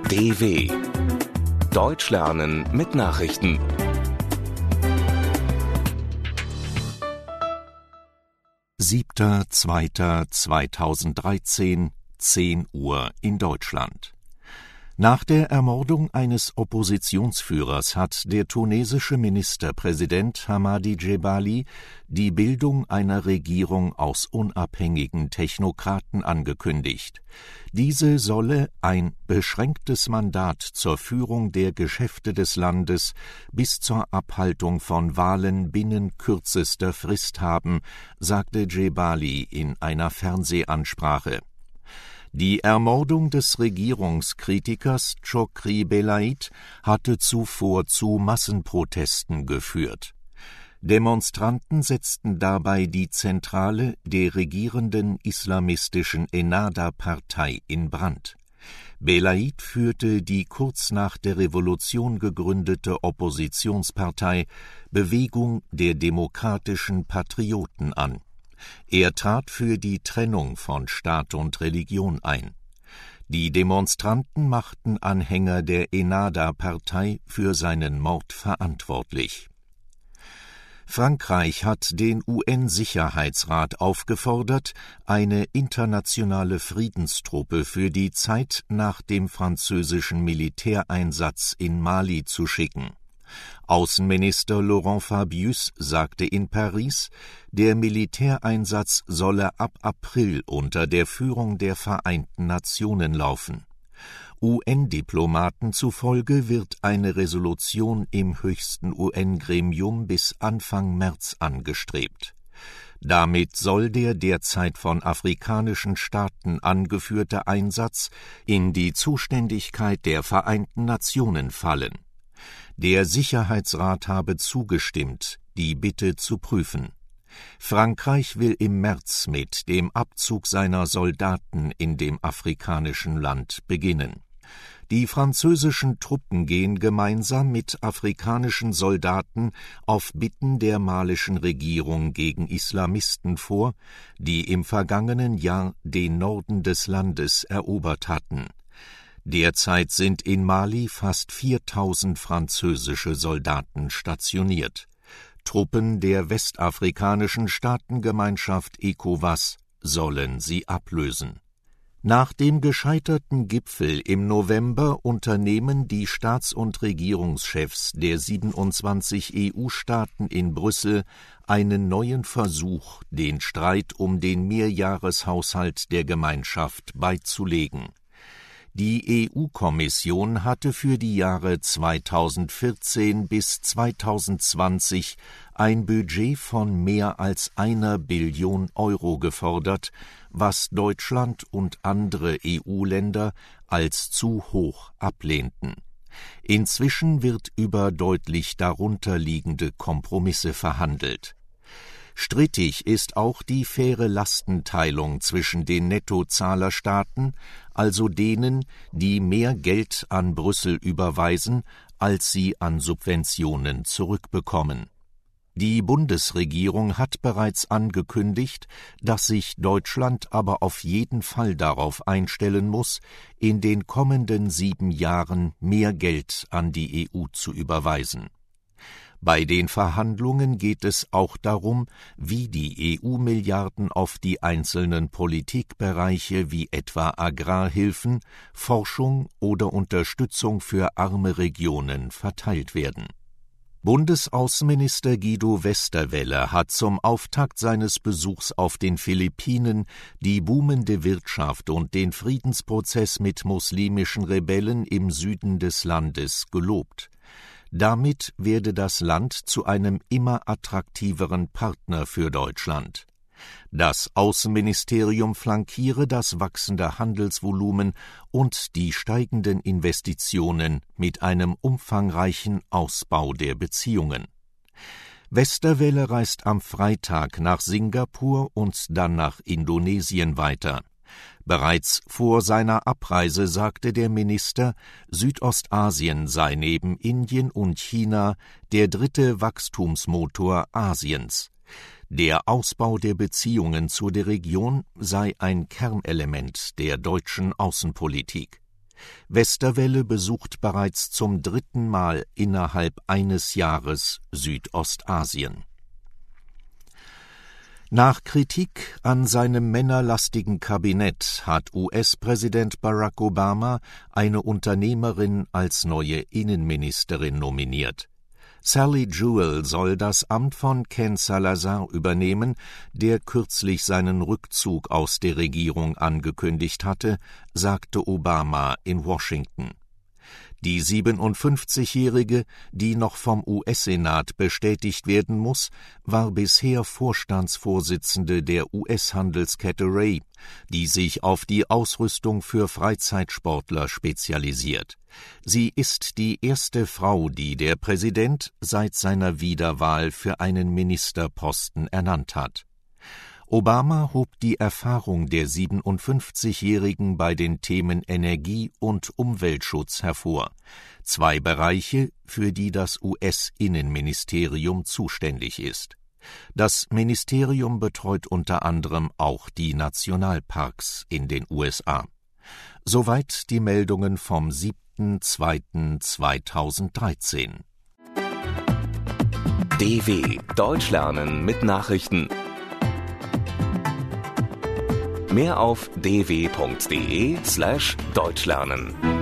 DW Deutsch lernen mit Nachrichten. Siebter, 2013, 10 Uhr in Deutschland. Nach der Ermordung eines Oppositionsführers hat der tunesische Ministerpräsident Hamadi Djebali die Bildung einer Regierung aus unabhängigen Technokraten angekündigt. Diese solle ein beschränktes Mandat zur Führung der Geschäfte des Landes bis zur Abhaltung von Wahlen binnen kürzester Frist haben, sagte Djebali in einer Fernsehansprache. Die Ermordung des Regierungskritikers Chokri Belaid hatte zuvor zu Massenprotesten geführt. Demonstranten setzten dabei die Zentrale der regierenden islamistischen Ennahda-Partei in Brand. Belaid führte die kurz nach der Revolution gegründete Oppositionspartei Bewegung der demokratischen Patrioten an. Er trat für die Trennung von Staat und Religion ein. Die Demonstranten machten Anhänger der Ennahda-Partei für seinen Mord verantwortlich. Frankreich hat den UN-Sicherheitsrat aufgefordert, eine internationale Friedenstruppe für die Zeit nach dem französischen Militäreinsatz in Mali zu schicken. Außenminister Laurent Fabius sagte in Paris, der Militäreinsatz solle ab April unter der Führung der Vereinten Nationen laufen. UN-Diplomaten zufolge wird eine Resolution im höchsten UN-Gremium bis Anfang März angestrebt. Damit soll der derzeit von afrikanischen Staaten angeführte Einsatz in die Zuständigkeit der Vereinten Nationen fallen. Der Sicherheitsrat habe zugestimmt, die Bitte zu prüfen. Frankreich will im März mit dem Abzug seiner Soldaten in dem afrikanischen Land beginnen. Die französischen Truppen gehen gemeinsam mit afrikanischen Soldaten auf Bitten der malischen Regierung gegen Islamisten vor, die im vergangenen Jahr den Norden des Landes erobert hatten. Derzeit sind in Mali fast 4000 französische Soldaten stationiert. Truppen der westafrikanischen Staatengemeinschaft ECOWAS sollen sie ablösen. Nach dem gescheiterten Gipfel im November unternehmen die Staats- und Regierungschefs der 27 EU-Staaten in Brüssel einen neuen Versuch, den Streit um den Mehrjahreshaushalt der Gemeinschaft beizulegen. Die EU-Kommission hatte für die Jahre 2014 bis 2020 ein Budget von mehr als 1 Billion Euro gefordert, was Deutschland und andere EU-Länder als zu hoch ablehnten. Inzwischen wird über deutlich darunter liegende Kompromisse verhandelt. Strittig ist auch die faire Lastenteilung zwischen den Nettozahlerstaaten, also denen, die mehr Geld an Brüssel überweisen, als sie an Subventionen zurückbekommen. Die Bundesregierung hat bereits angekündigt, dass sich Deutschland aber auf jeden Fall darauf einstellen muss, in den kommenden 7 Jahren mehr Geld an die EU zu überweisen. Bei den Verhandlungen geht es auch darum, wie die EU-Milliarden auf die einzelnen Politikbereiche wie etwa Agrarhilfen, Forschung oder Unterstützung für arme Regionen verteilt werden. Bundesaußenminister Guido Westerwelle hat zum Auftakt seines Besuchs auf den Philippinen die boomende Wirtschaft und den Friedensprozess mit muslimischen Rebellen im Süden des Landes gelobt. Damit werde das Land zu einem immer attraktiveren Partner für Deutschland. Das Außenministerium flankiere das wachsende Handelsvolumen und die steigenden Investitionen mit einem umfangreichen Ausbau der Beziehungen. Westerwelle reist am Freitag nach Singapur und dann nach Indonesien weiter. Bereits vor seiner Abreise sagte der Minister, Südostasien sei neben Indien und China der 3. Wachstumsmotor Asiens. Der Ausbau der Beziehungen zu der Region sei ein Kernelement der deutschen Außenpolitik. Westerwelle besucht bereits zum 3. Mal innerhalb eines Jahres Südostasien. Nach Kritik an seinem männerlastigen Kabinett hat US-Präsident Barack Obama eine Unternehmerin als neue Innenministerin nominiert. Sally Jewell soll das Amt von Ken Salazar übernehmen, der kürzlich seinen Rückzug aus der Regierung angekündigt hatte, sagte Obama in Washington. Die 57-Jährige, die noch vom US-Senat bestätigt werden muss, war bisher Vorstandsvorsitzende der US-Handelskette Ray, die sich auf die Ausrüstung für Freizeitsportler spezialisiert. Sie ist die erste Frau, die der Präsident seit seiner Wiederwahl für einen Ministerposten ernannt hat. Obama hob die Erfahrung der 57-Jährigen bei den Themen Energie- und Umweltschutz hervor, 2 Bereiche, für die das US-Innenministerium zuständig ist. Das Ministerium betreut unter anderem auch die Nationalparks in den USA. Soweit die Meldungen vom 7.2.2013. DW Deutsch lernen mit Nachrichten. Mehr auf dw.de/deutschlernen.